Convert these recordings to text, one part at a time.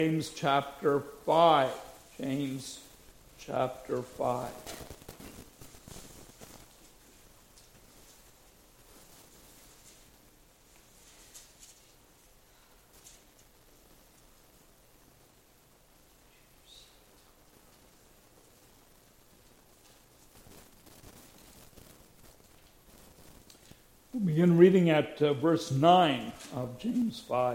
James chapter 5. James chapter 5. We'll begin reading at verse 9 of James 5.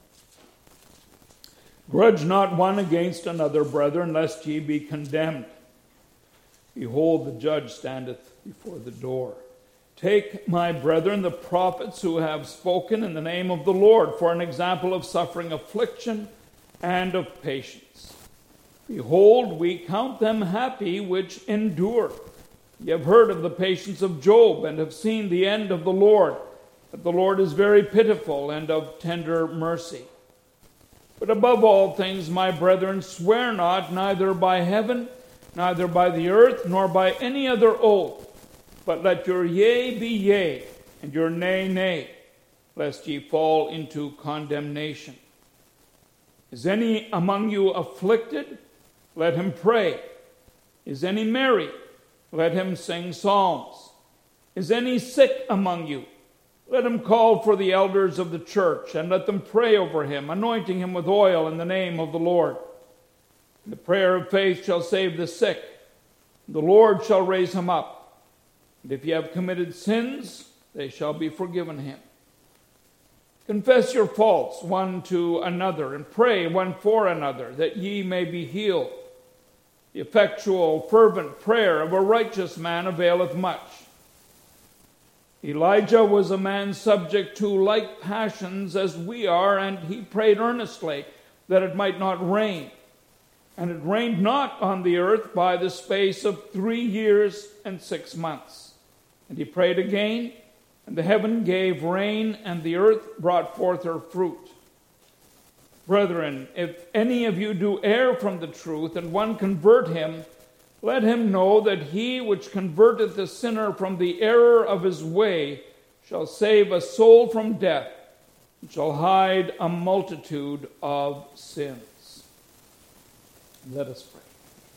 Grudge not one against another, brethren, lest ye be condemned. Behold, the judge standeth before the door. Take, my brethren, the prophets who have spoken in the name of the Lord, for an example of suffering affliction and of patience. Behold, we count them happy which endure. Ye have heard of the patience of Job, and have seen the end of the Lord, that the Lord is very pitiful and of tender mercy. But above all things, my brethren, swear not, neither by heaven, neither by the earth, nor by any other oath, but let your yea be yea, and your nay, nay, lest ye fall into condemnation. Is any among you afflicted? Let him pray. Is any merry? Let him sing psalms. Is any sick among you? Let him call for the elders of the church, and let them pray over him, anointing him with oil in the name of the Lord. The prayer of faith shall save the sick. The Lord shall raise him up. And if ye have committed sins, they shall be forgiven him. Confess your faults one to another, and pray one for another, that ye may be healed. The effectual, fervent prayer of a righteous man availeth much. Elijah was a man subject to like passions as we are, and he prayed earnestly that it might not rain. And it rained not on the earth by the space of 3 years and 6 months. And he prayed again, and the heaven gave rain, and the earth brought forth her fruit. Brethren, if any of you do err from the truth, and one convert him, let him know that he which converteth the sinner from the error of his way shall save a soul from death, and shall hide a multitude of sins. Let us pray.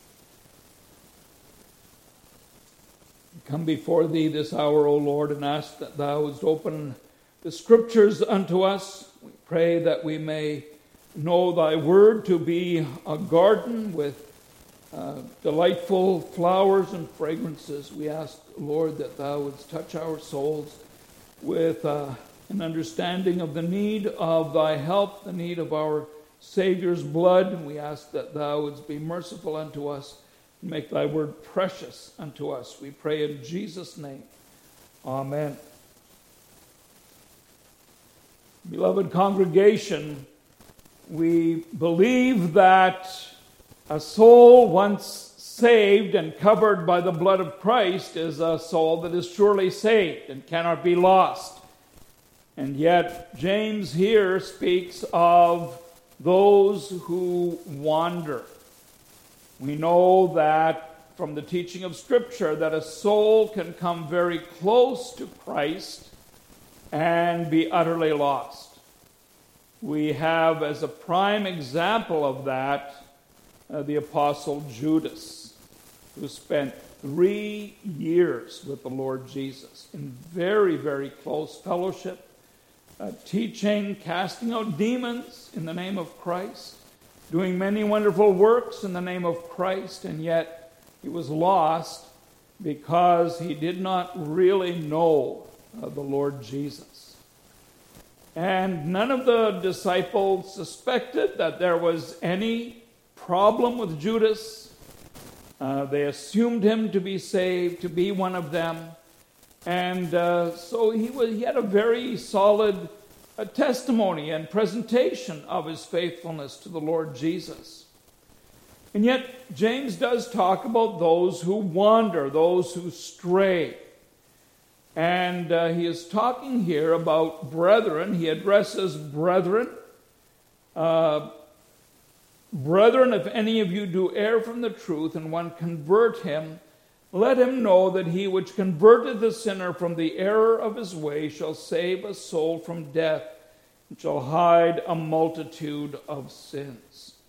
We come before thee this hour, O Lord, and ask that thou wouldst open the scriptures unto us. We pray that we may know thy word to be a garden with delightful flowers and fragrances. We ask, Lord, that thou wouldst touch our souls with an understanding of the need of thy help, the need of our Savior's blood. And we ask that thou wouldst be merciful unto us and make thy word precious unto us. We pray in Jesus' name. Amen. Beloved congregation, we believe that a soul once saved and covered by the blood of Christ is a soul that is surely saved and cannot be lost. And yet, James here speaks of those who wander. We know that from the teaching of Scripture that a soul can come very close to Christ and be utterly lost. We have as a prime example of that the Apostle Judas, who spent 3 years with the Lord Jesus in very, very close fellowship, teaching, casting out demons in the name of Christ, doing many wonderful works in the name of Christ, and yet he was lost because he did not really know the Lord Jesus. And none of the disciples suspected that there was any problem with Judas. They assumed him to be saved, to be one of them. And so he had a very solid testimony and presentation of his faithfulness to the Lord Jesus. And yet, James does talk about those who wander, those who stray. And he is talking here about brethren. He addresses brethren. Brethren, if any of you do err from the truth, and one convert him, let him know that he which converteth the sinner from the error of his way shall save a soul from death, and shall hide a multitude of sins.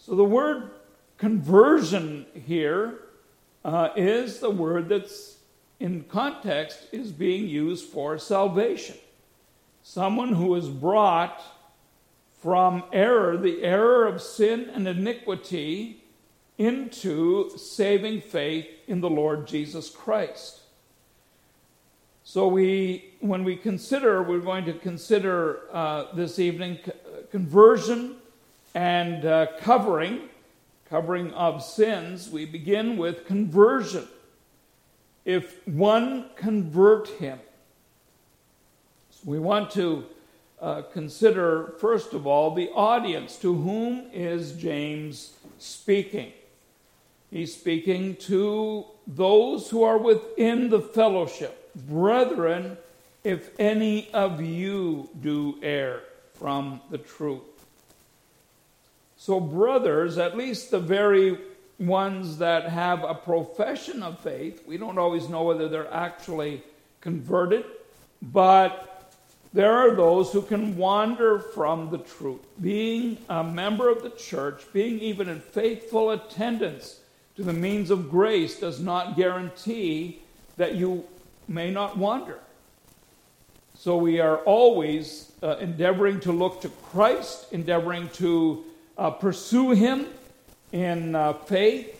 So the word conversion here is the word that's in context is being used for salvation. Someone who is brought from error, the error of sin and iniquity, into saving faith in the Lord Jesus Christ. So when we consider, we're going to consider this evening conversion and covering of sins. We begin with conversion. If one convert him. So we want to consider, first of all, the audience. To whom is James speaking? He's speaking to those who are within the fellowship. Brethren, if any of you do err from the truth. So brothers, at least the very ones that have a profession of faith, we don't always know whether they're actually converted, but there are those who can wander from the truth. Being a member of the church, being even in faithful attendance to the means of grace does not guarantee that you may not wander. So we are always endeavoring to look to Christ, endeavoring to pursue him in faith,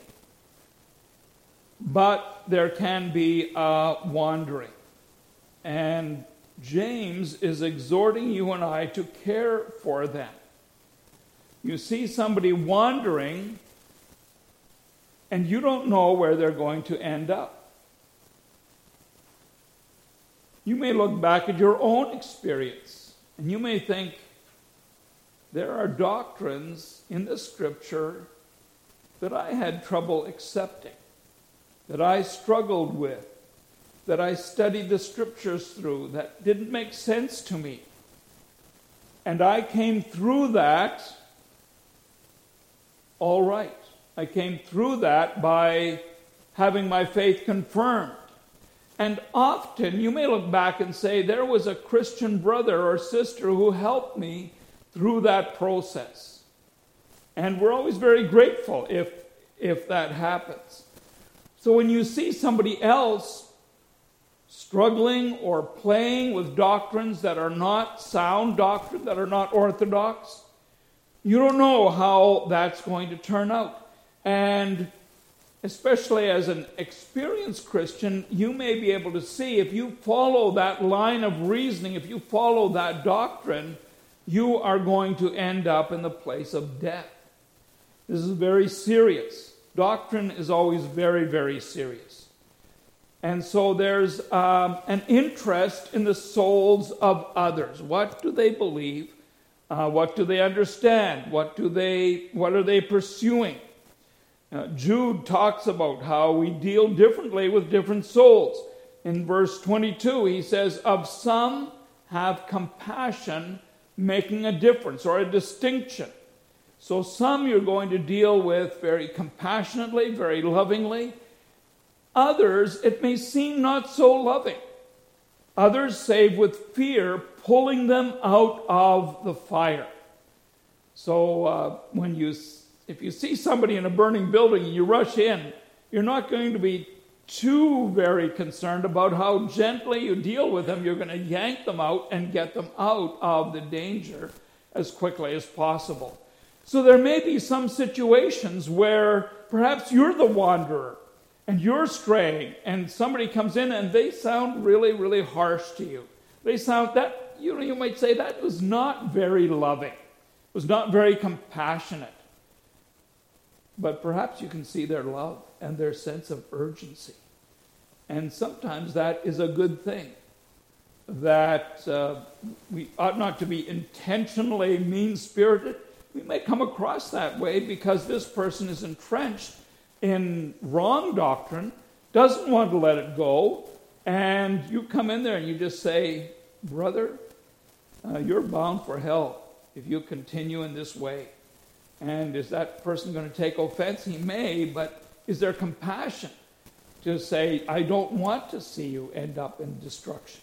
but there can be wandering. And James is exhorting you and I to care for them. You see somebody wandering, and you don't know where they're going to end up. You may look back at your own experience, and you may think, there are doctrines in the Scripture that I had trouble accepting, that I struggled with, that I studied the Scriptures through, that didn't make sense to me. And I came through that all right. I came through that by having my faith confirmed. And often you may look back and say, there was a Christian brother or sister who helped me through that process. And we're always very grateful if that happens. So when you see somebody else struggling or playing with doctrines that are not sound doctrine, that are not orthodox, you don't know how that's going to turn out. And especially as an experienced Christian, you may be able to see if you follow that line of reasoning, if you follow that doctrine, you are going to end up in the place of death. This is very serious. Doctrine is always very, very serious. And so there's an interest in the souls of others. What do they believe? What do they understand? What are they pursuing? Jude talks about how we deal differently with different souls. In verse 22, he says, of some have compassion, making a difference or a distinction. So some you're going to deal with very compassionately, very lovingly. Others, it may seem not so loving. Others save with fear, pulling them out of the fire. So if you see somebody in a burning building and you rush in, you're not going to be too very concerned about how gently you deal with them. You're going to yank them out and get them out of the danger as quickly as possible. So there may be some situations where perhaps you're the wanderer and you're straying, and somebody comes in and they sound really, really harsh to you. They sound that, you might say, that was not very loving. It was not very compassionate. But perhaps you can see their love and their sense of urgency. And sometimes that is a good thing. That we ought not to be intentionally mean-spirited. We may come across that way because this person is entrenched in wrong doctrine, doesn't want to let it go, and you come in there and you just say, brother, you're bound for hell if you continue in this way. And is that person going to take offense? He may, but is there compassion to say, I don't want to see you end up in destruction?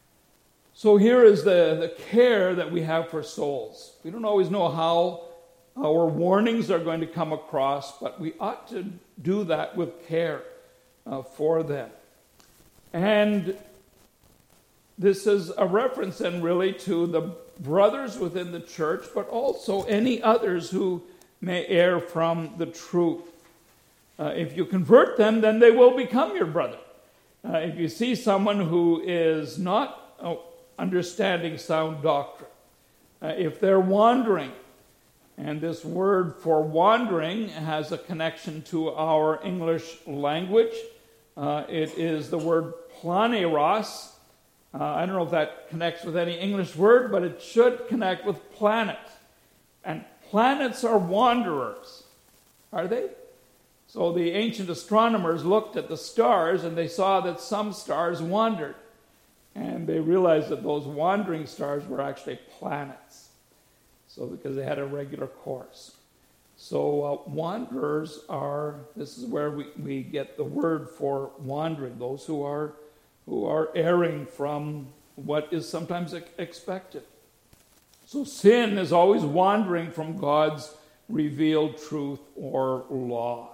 So here is the care that we have for souls. We don't always know how our warnings are going to come across, but we ought to do that with care for them. And this is a reference then really to the brothers within the church, but also any others who may err from the truth. If you convert them, then they will become your brother. If you see someone who is not understanding sound doctrine, if they're wandering, and this word for wandering has a connection to our English language. It is the word planeros. I don't know if that connects with any English word, but it should connect with planet. And planets are wanderers, are they? So the ancient astronomers looked at the stars and they saw that some stars wandered. And they realized that those wandering stars were actually planets. So because they had a regular course. So wanderers are, this is where we get the word for wandering, those who are erring from what is sometimes expected. So sin is always wandering from God's revealed truth or law.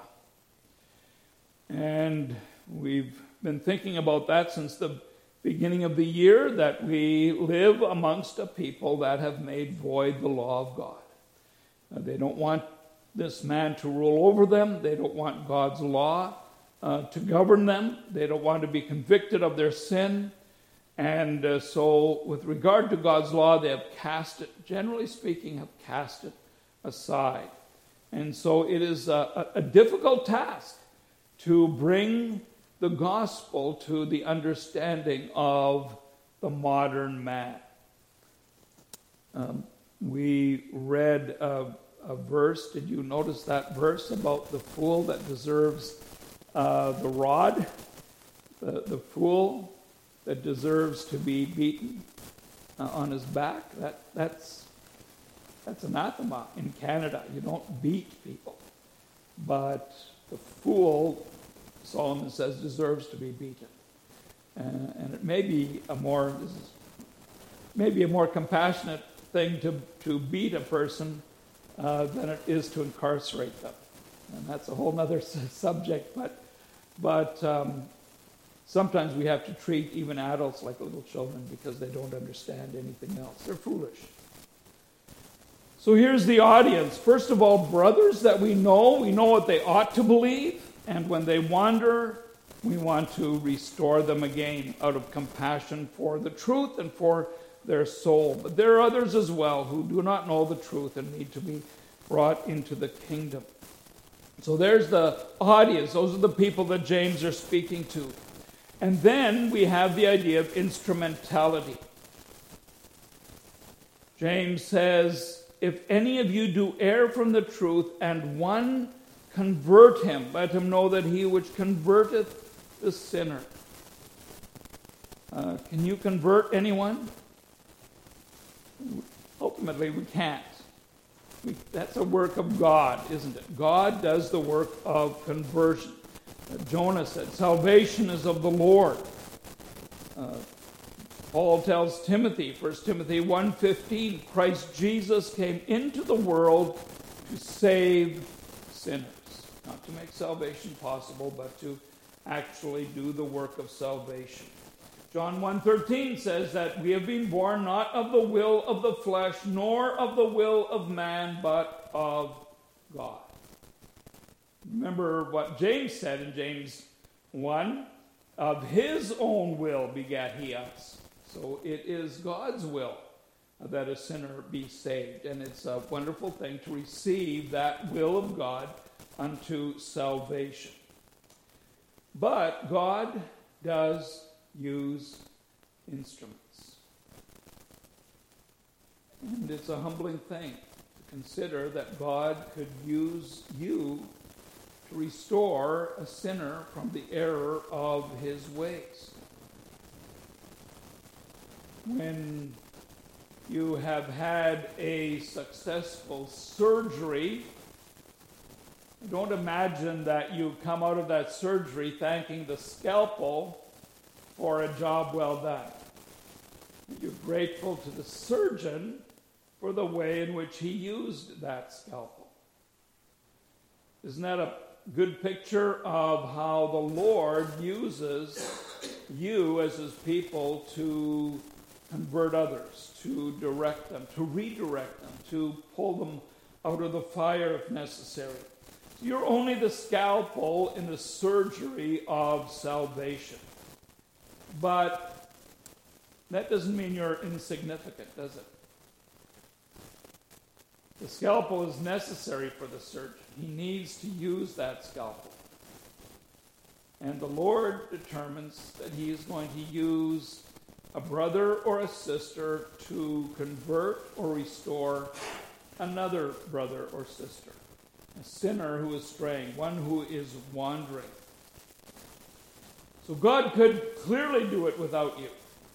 And we've been thinking about that since the beginning of the year, that we live amongst a people that have made void the law of God. They don't want this man to rule over them. They don't want God's law to govern them. They don't want to be convicted of their sin. And so with regard to God's law, they have cast it, generally speaking, have cast it aside. And so it is a difficult task to bring the gospel to the understanding of the modern man. We read a verse. Did you notice that verse about the fool that deserves the rod? The fool that deserves to be beaten on his back? That's anathema in Canada. You don't beat people. But the fool, Solomon says, deserves to be beaten. And it may be a more compassionate thing to beat a person than it is to incarcerate them. And that's a whole other subject. But sometimes we have to treat even adults like little children because they don't understand anything else. They're foolish. So here's the audience. First of all, brothers that we know what they ought to believe. And when they wander, we want to restore them again out of compassion for the truth and for their soul. But there are others as well who do not know the truth and need to be brought into the kingdom. So there's the audience. Those are the people that James are speaking to. And then we have the idea of instrumentality. James says, if any of you do err from the truth and one convert him, let him know that he which converteth the sinner. Can you convert anyone? Ultimately, we can't. That's a work of God, isn't it? God does the work of conversion. Jonah said, salvation is of the Lord. Paul tells Timothy, 1 Timothy 1:15, Christ Jesus came into the world to save sinners. Not to make salvation possible, but to actually do the work of salvation. John 1:13 says that we have been born not of the will of the flesh, nor of the will of man, but of God. Remember what James said in James 1, of his own will begat he us. So it is God's will that a sinner be saved. And it's a wonderful thing to receive that will of God unto salvation. But God does use instruments. And it's a humbling thing to consider that God could use you to restore a sinner from the error of his ways. When you have had a successful surgery, don't imagine that you come out of that surgery thanking the scalpel for a job well done. You're grateful to the surgeon for the way in which he used that scalpel. Isn't that a good picture of how the Lord uses you as his people to convert others, to direct them, to redirect them, to pull them out of the fire if necessary? You're only the scalpel in the surgery of salvation. But that doesn't mean you're insignificant, does it? The scalpel is necessary for the surgeon. He needs to use that scalpel. And the Lord determines that he is going to use a brother or a sister to convert or restore another brother or sister. A sinner who is straying, one who is wandering. So God could clearly do it without you.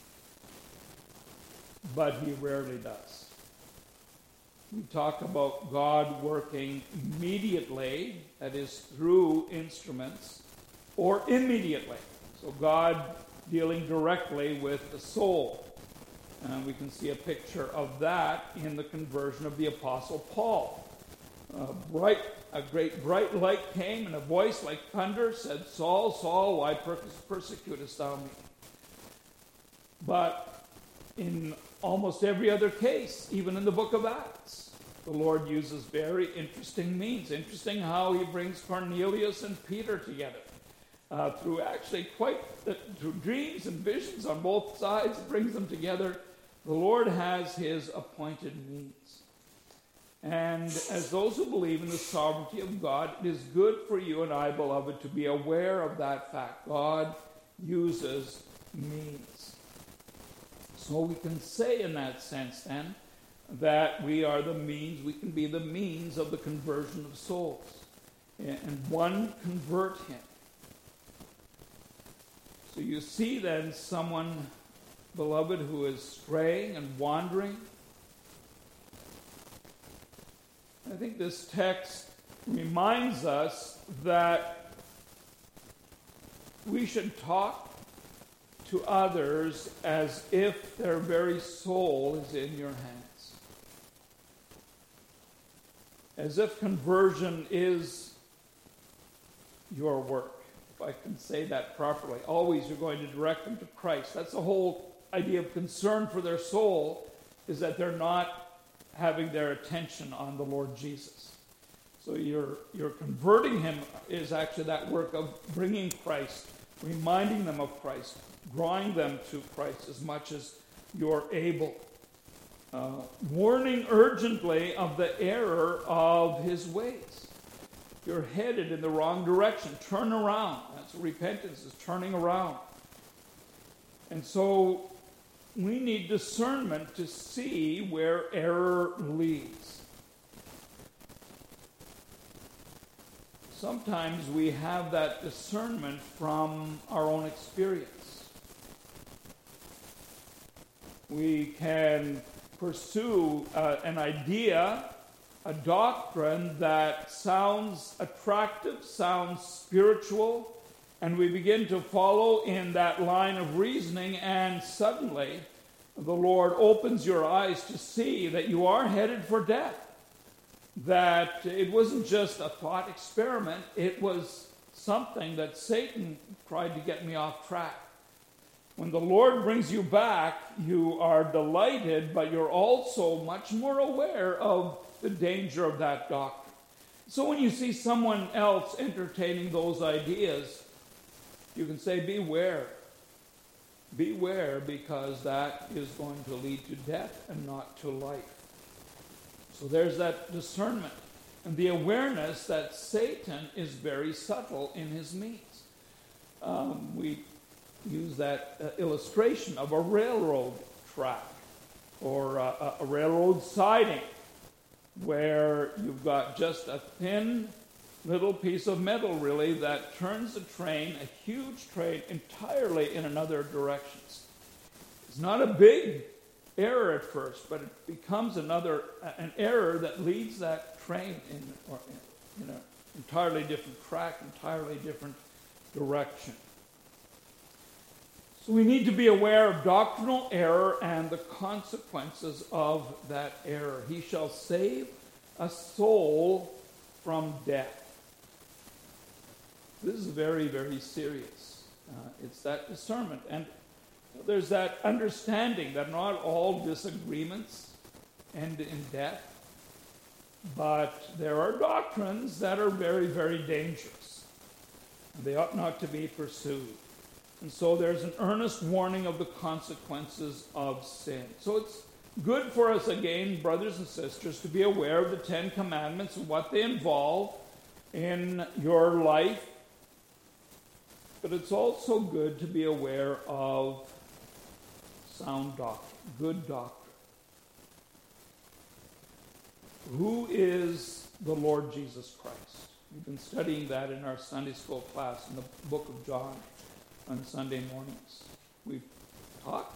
But he rarely does. We talk about God working immediately, that is through instruments, or immediately. So God dealing directly with the soul. And we can see a picture of that in the conversion of the Apostle Paul. A great bright light came, and a voice like thunder said, Saul, Saul, why persecutest thou me? But in almost every other case, even in the book of Acts, the Lord uses very interesting means. Interesting how he brings Cornelius and Peter together. Through dreams and visions on both sides, brings them together. The Lord has his appointed means. And as those who believe in the sovereignty of God, it is good for you and I, beloved, to be aware of that fact. God uses means. So we can say in that sense then that we are the means, we can be the means of the conversion of souls. And one convert him. So you see then someone, beloved, who is straying and wandering. I think this text reminds us that we should talk to others as if their very soul is in your hands. As if conversion is your work, if I can say that properly. Always you're going to direct them to Christ. That's the whole idea of concern for their soul, is that they're not having their attention on the Lord Jesus. So you're converting him is actually that work of bringing Christ, reminding them of Christ, drawing them to Christ as much as you're able. Warning urgently of the error of his ways. You're headed in the wrong direction. Turn around. That's what repentance is, turning around. And so we need discernment to see where error leads. Sometimes we have that discernment from our own experience. We can pursue an idea, a doctrine that sounds attractive, sounds spiritual, and we begin to follow in that line of reasoning, and suddenly the Lord opens your eyes to see that you are headed for death. That it wasn't just a thought experiment, it was something that Satan tried to get me off track. When the Lord brings you back, you are delighted, but you're also much more aware of the danger of that doctrine. So when you see someone else entertaining those ideas, you can say, beware. Beware, because that is going to lead to death and not to life. So there's that discernment and the awareness that Satan is very subtle in his means. We use that illustration of a railroad track or a railroad siding, where you've got just a thin little piece of metal, really, that turns the train, a huge train, entirely in another direction. It's not a big error at first, but it becomes an error that leads that train in an entirely different track, entirely different direction. So we need to be aware of doctrinal error and the consequences of that error. He shall save a soul from death. This is very, very serious. It's that discernment. And there's that understanding that not all disagreements end in death, but there are doctrines that are very, very dangerous. And they ought not to be pursued. And so there's an earnest warning of the consequences of sin. So it's good for us, again, brothers and sisters, to be aware of the Ten Commandments and what they involve in your life. But it's also good to be aware of sound doctrine, good doctrine. Who is the Lord Jesus Christ? We've been studying that in our Sunday school class in the book of John on Sunday mornings. We've talked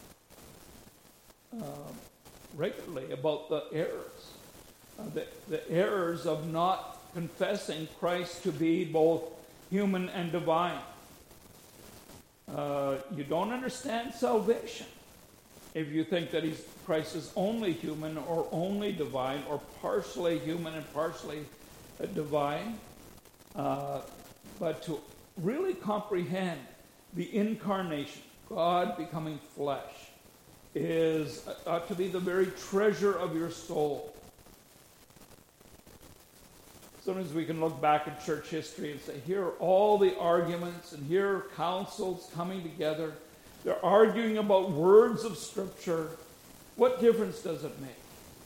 regularly about the errors. The errors of not confessing Christ to be both human and divine. You don't understand salvation if you think that Christ is only human or only divine or partially human and partially divine. But to really comprehend the incarnation, God becoming flesh, ought to be the very treasure of your soul. Sometimes we can look back at church history and say, here are all the arguments, and here are councils coming together. They're arguing about words of Scripture. What difference does it make?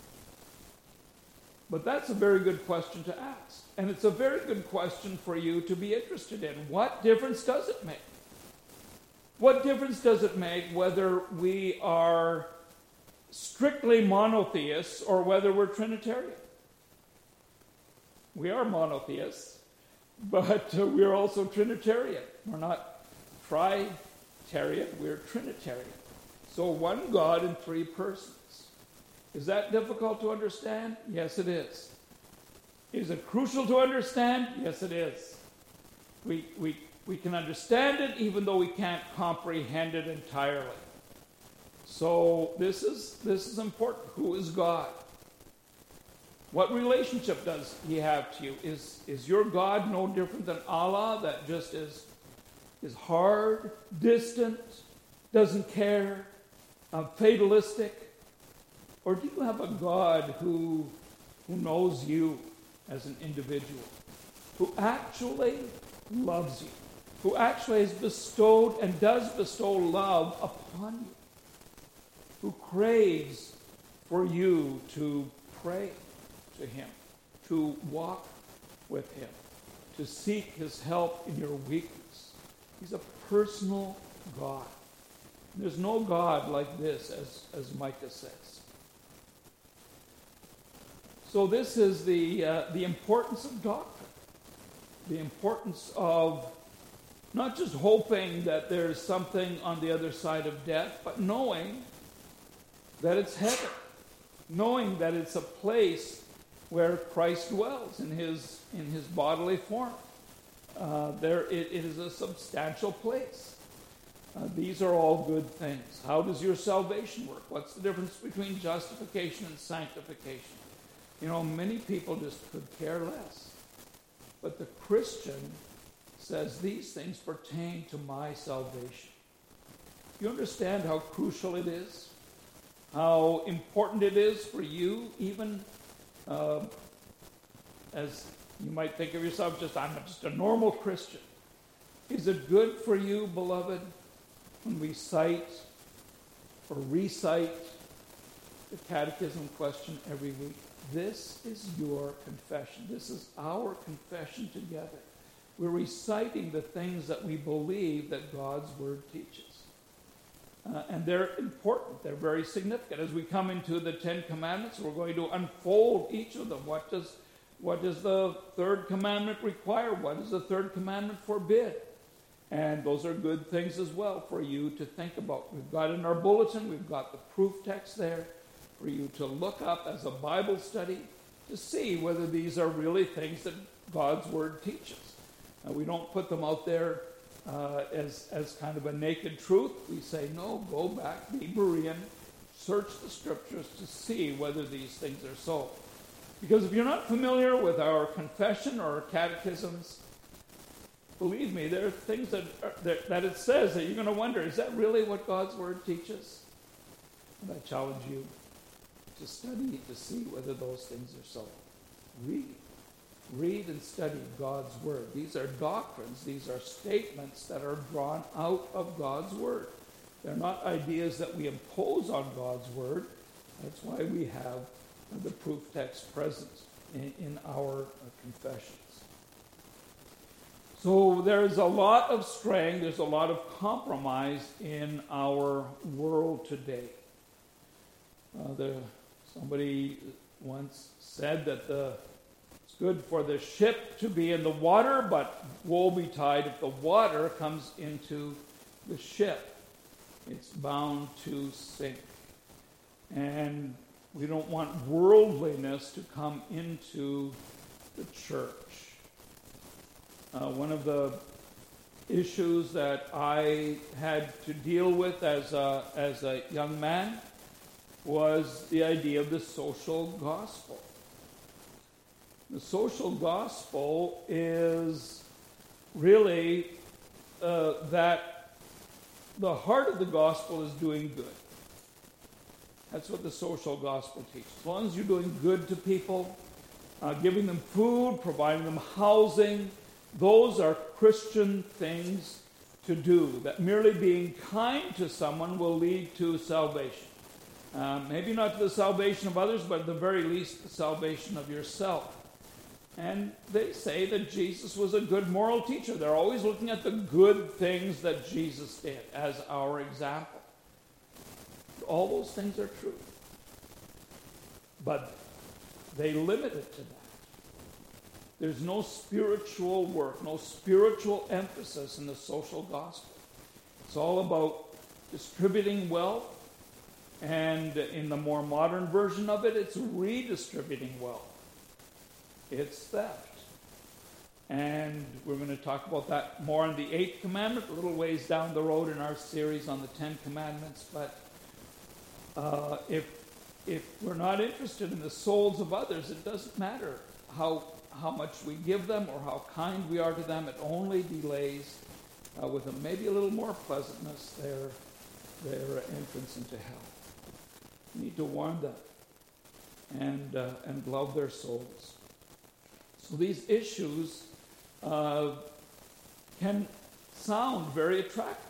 But that's a very good question to ask. And it's a very good question for you to be interested in. What difference does it make? What difference does it make whether we are strictly monotheists or whether we're Trinitarian? We are monotheists, but we're also Trinitarian. We're not Tritarian, we're Trinitarian. So one God in three persons. Is that difficult to understand? Yes, it is. Is it crucial to understand? Yes, it is. We can understand it even though we can't comprehend it entirely. So this is important. Who is God? What relationship does he have to you? Is your God no different than Allah, that just is hard, distant, doesn't care, fatalistic? Or do you have a God who knows you as an individual, who actually loves you, who actually has bestowed and does bestow love upon you, who craves for you to pray to him, to walk with him, to seek his help in your weakness? He's a personal God. There's no God like this, as Micah says. So this is the importance of doctrine, the importance of not just hoping that there's something on the other side of death, but knowing that it's heaven, knowing that it's a place where Christ dwells in his bodily form. It is a substantial place. These are all good things. How does your salvation work? What's the difference between justification and sanctification? Many people just could care less. But the Christian says these things pertain to my salvation. You understand how crucial it is? How important it is for you, even as you might think of yourself, I'm just a normal Christian. Is it good for you, beloved, when we cite or recite the catechism question every week? This is your confession. This is our confession together. We're reciting the things that we believe that God's Word teaches. And they're important. They're very significant. As we come into the Ten Commandments, we're going to unfold each of them. What does the third commandment require? What does the third commandment forbid? And those are good things as well for you to think about. We've got in our bulletin, we've got the proof text there for you to look up as a Bible study to see whether these are really things that God's Word teaches. We don't put them out there as kind of a naked truth. We say, no, go back, be Berean, search the scriptures to see whether these things are so. Because if you're not familiar with our confession or our catechisms, believe me, there are things that it says that you're going to wonder, is that really what God's Word teaches? And I challenge you to study to see whether those things are so. Read and study God's Word. These are doctrines. These are statements that are drawn out of God's Word. They're not ideas that we impose on God's Word. That's why we have the proof text present in our confessions. So there's a lot of straying, there's a lot of compromise in our world today. Somebody once said that it's good for the ship to be in the water, but woe betide if the water comes into the ship. It's bound to sink. And we don't want worldliness to come into the church. One of the issues that I had to deal with as a young man was the idea of the social gospel. The social gospel is really that the heart of the gospel is doing good. That's what the social gospel teaches. As long as you're doing good to people, giving them food, providing them housing, those are Christian things to do. That merely being kind to someone will lead to salvation. Maybe not to the salvation of others, but at the very least the salvation of yourself. And they say that Jesus was a good moral teacher. They're always looking at the good things that Jesus did as our example. All those things are true. But they limit it to that. There's no spiritual work, no spiritual emphasis in the social gospel. It's all about distributing wealth, and in the more modern version of it, it's redistributing wealth. It's theft. And we're going to talk about that more in the 8th commandment, a little ways down the road in our series on the 10 commandments. But if we're not interested in the souls of others, it doesn't matter how much we give them or how kind we are to them. It only delays with maybe a little more pleasantness their entrance into hell. We need to warn them and love their souls. So these issues can sound very attractive.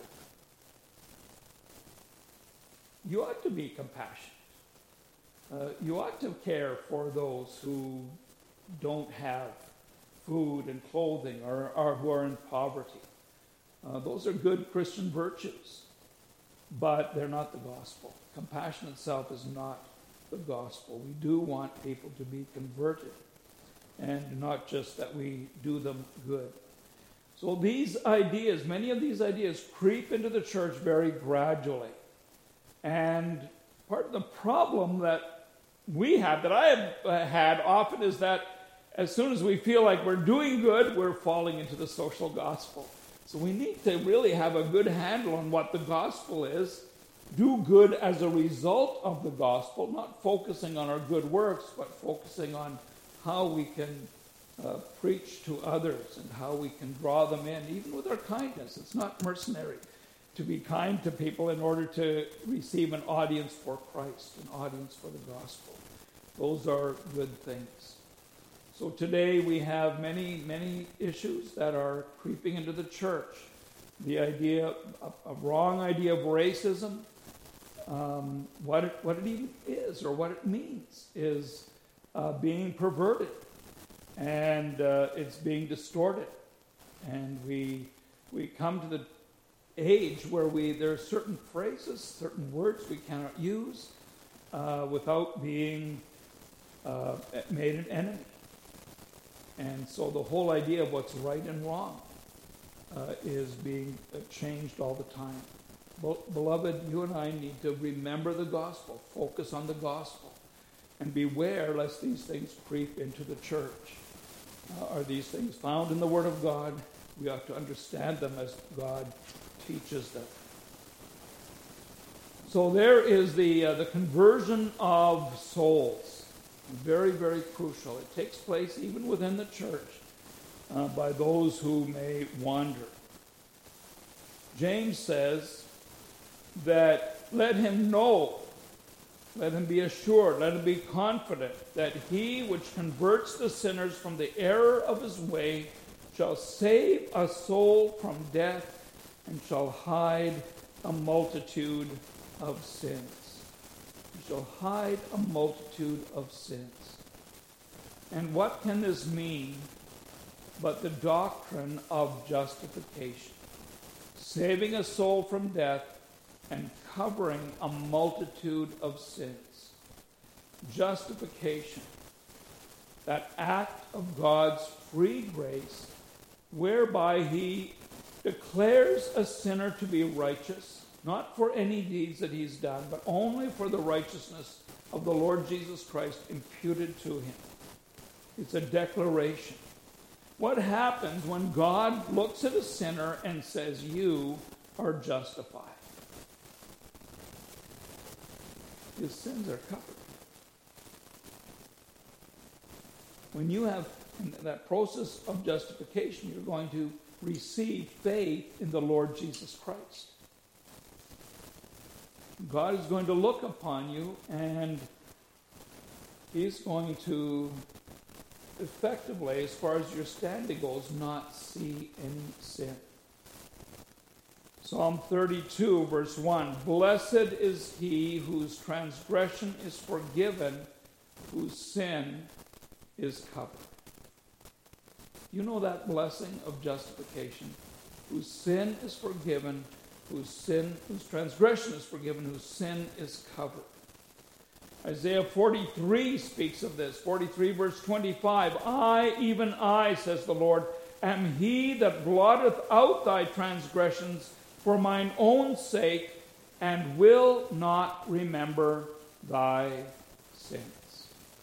You ought to be compassionate. You ought to care for those who don't have food and clothing or who are in poverty. Those are good Christian virtues, but they're not the gospel. Compassion itself is not the gospel. We do want people to be converted, and not just that we do them good. So these ideas, many of these ideas, creep into the church very gradually. And part of the problem that we have, that I have had often, is that as soon as we feel like we're doing good, we're falling into the social gospel. So we need to really have a good handle on what the gospel is, do good as a result of the gospel, not focusing on our good works, but focusing on how we can preach to others and how we can draw them in, even with our kindness. It's not mercenary to be kind to people in order to receive an audience for Christ, an audience for the gospel. Those are good things. So today we have many, many issues that are creeping into the church. The idea, a wrong idea of racism, what it even is or what it means is being perverted, and it's being distorted. And we come to the age where there are certain phrases, certain words we cannot use without being made an enemy. And so the whole idea of what's right and wrong is being changed all the time. Beloved, you and I need to remember the gospel, focus on the gospel, and beware lest these things creep into the church. Are these things found in the Word of God? We ought to understand them as God teaches them. So there is the conversion of souls. Very, very crucial. It takes place even within the church by those who may wander. James says that let him know, let him be assured, let him be confident that he which converts the sinners from the error of his way shall save a soul from death and shall hide a multitude of sins. He shall hide a multitude of sins. And what can this mean but the doctrine of justification? Saving a soul from death and covering a multitude of sins. Justification, that act of God's free grace whereby he declares a sinner to be righteous, not for any deeds that he's done, but only for the righteousness of the Lord Jesus Christ imputed to him. It's a declaration. What happens when God looks at a sinner and says, you are justified? His sins are covered. When you have that process of justification, you're going to receive faith in the Lord Jesus Christ. God is going to look upon you and he's going to effectively, as far as your standing goes, not see any sin. Psalm 32, verse 1, blessed is he whose transgression is forgiven, whose sin is covered. You know that blessing of justification, whose sin is forgiven, whose transgression is forgiven, whose sin is covered. Isaiah 43 speaks of this. 43 verse 25, I, even I, says the Lord, am he that blotteth out thy transgressions for mine own sake, and will not remember thy sins.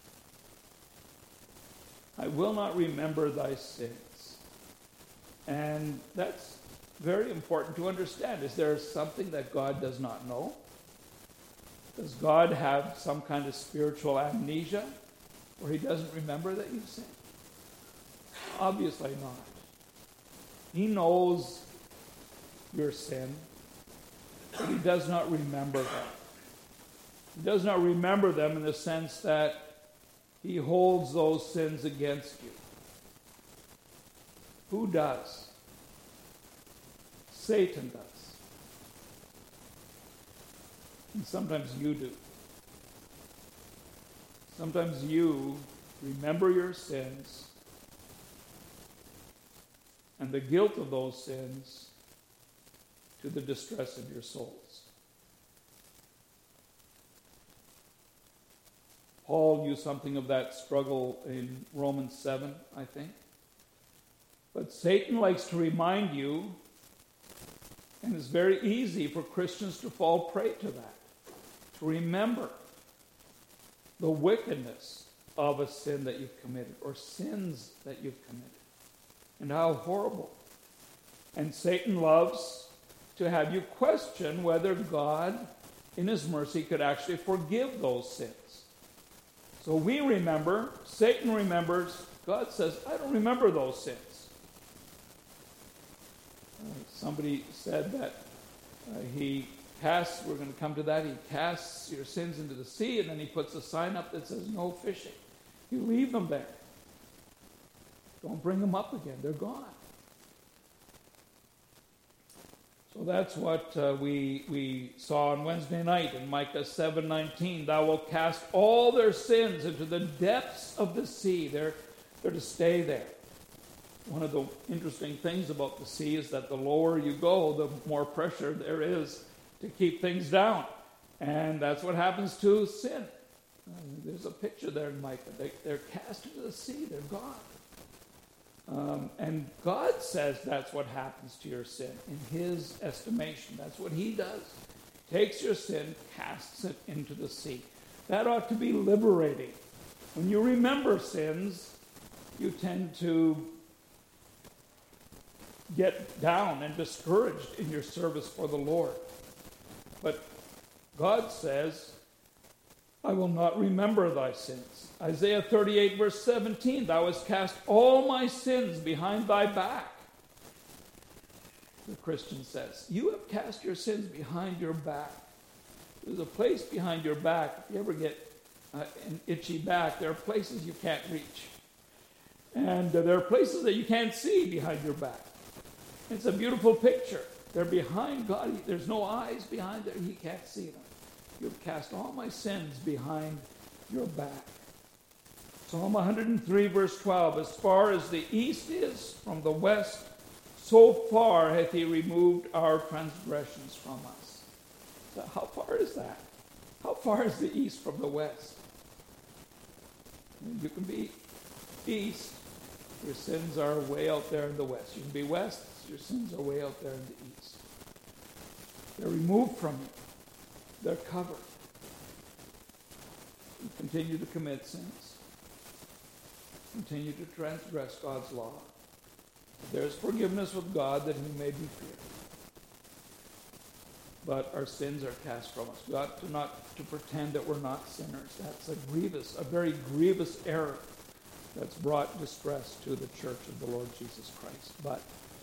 I will not remember thy sins. And that's very important to understand. Is there something that God does not know? Does God have some kind of spiritual amnesia where he doesn't remember that you've sinned? Obviously not. He knows your sin, but he does not remember them. He does not remember them in the sense that he holds those sins against you. Who does? Satan does. And sometimes you do. Sometimes you remember your sins and the guilt of those sins to the distress of your souls. Paul used something of that struggle in Romans 7, I think. But Satan likes to remind you, and it's very easy for Christians to fall prey to that, to remember the wickedness of a sin that you've committed, or sins that you've committed, and how horrible. And Satan loves to have you question whether God, in his mercy, could actually forgive those sins. So we remember, Satan remembers, God says, I don't remember those sins. Somebody said that he casts, we're going to come to that, he casts your sins into the sea, and then he puts a sign up that says, no fishing. You leave them there. Don't bring them up again. They're gone. So that's what we saw on Wednesday night in Micah 7:19. Thou wilt cast all their sins into the depths of the sea. They're to stay there. One of the interesting things about the sea is that the lower you go, the more pressure there is to keep things down. And that's what happens to sin. There's a picture there in Micah. They're cast into the sea. They're gone. And God says that's what happens to your sin in his estimation. That's what he does. Takes your sin, casts it into the sea. That ought to be liberating. When you remember sins, you tend to get down and discouraged in your service for the Lord. But God says, I will not remember thy sins. Isaiah 38 verse 17, thou hast cast all my sins behind thy back. The Christian says, you have cast your sins behind your back. There's a place behind your back. If you ever get an itchy back, there are places you can't reach. And there are places that you can't see behind your back. It's a beautiful picture. They're behind God. There's no eyes behind there. He can't see them. You've cast all my sins behind your back. Psalm 103 verse 12, as far as the east is from the west, so far hath he removed our transgressions from us. So how far is that? How far is the east from the west? You can be east, your sins are way out there in the west. You can be west, your sins are way out there in the east. They're removed from you. They're covered. You continue to commit sins. Continue to transgress God's law. There's forgiveness with God that he may be feared. But our sins are cast from us. We ought not to pretend that we're not sinners. That's a very grievous error that's brought distress to the church of the Lord Jesus Christ. But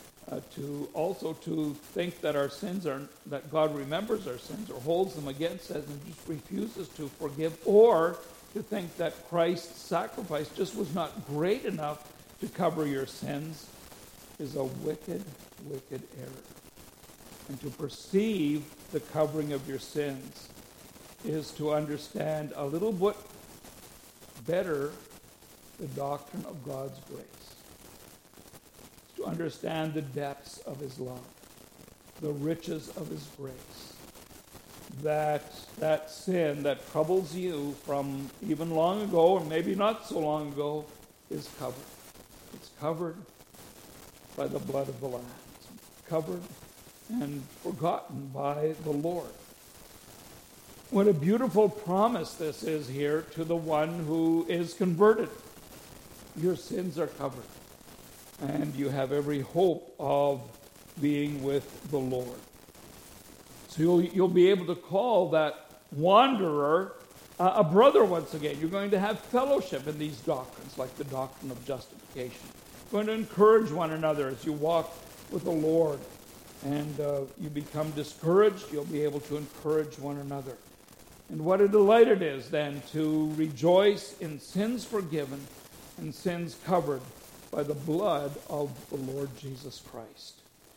to think that our sins are, that God remembers our sins or holds them against us and just refuses to forgive, or to think that Christ's sacrifice just was not great enough to cover your sins, is a wicked, wicked error. And to perceive the covering of your sins is to understand a little bit better the doctrine of God's grace. To understand the depths of his love, the riches of his grace. That sin that troubles you from even long ago, or maybe not so long ago, is covered. It's covered by the blood of the Lamb. It's covered and forgotten by the Lord. What a beautiful promise this is here to the one who is converted. Your sins are covered, and you have every hope of being with the Lord. So you'll be able to call that wanderer a brother once again. You're going to have fellowship in these doctrines, like the doctrine of justification. You're going to encourage one another as you walk with the Lord. And you become discouraged, you'll be able to encourage one another. And what a delight it is then to rejoice in sins forgiven and sins covered by the blood of the Lord Jesus Christ.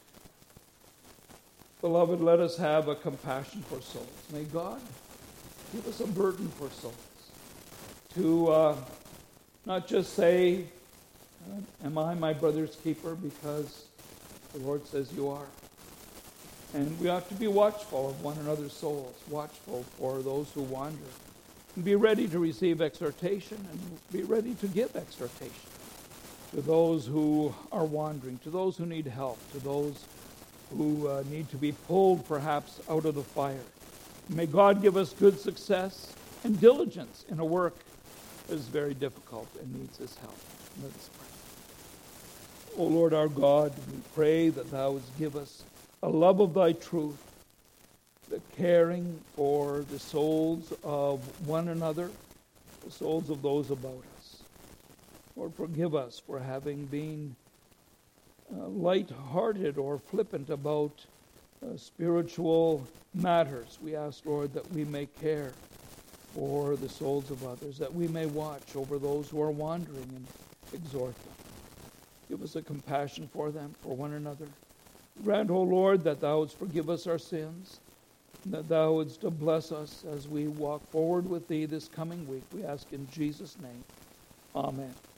Beloved, let us have a compassion for souls. May God give us a burden for souls. To not just say, am I my brother's keeper? Because the Lord says you are. And we ought to be watchful of one another's souls, watchful for those who wander. And be ready to receive exhortation and be ready to give exhortation to those who are wandering, to those who need help, to those who need to be pulled perhaps out of the fire. May God give us good success and diligence in a work that is very difficult and needs his help. Let us pray. O Lord our God, we pray that thou wouldst give us a love of thy truth, the caring for the souls of one another, the souls of those about us. Lord, forgive us for having been light-hearted or flippant about spiritual matters. We ask, Lord, that we may care for the souls of others, that we may watch over those who are wandering and exhort them. Give us a compassion for them, for one another. Grant, O Lord, that thou wouldst forgive us our sins, and that thou wouldst bless us as we walk forward with thee this coming week. We ask in Jesus' name. Amen.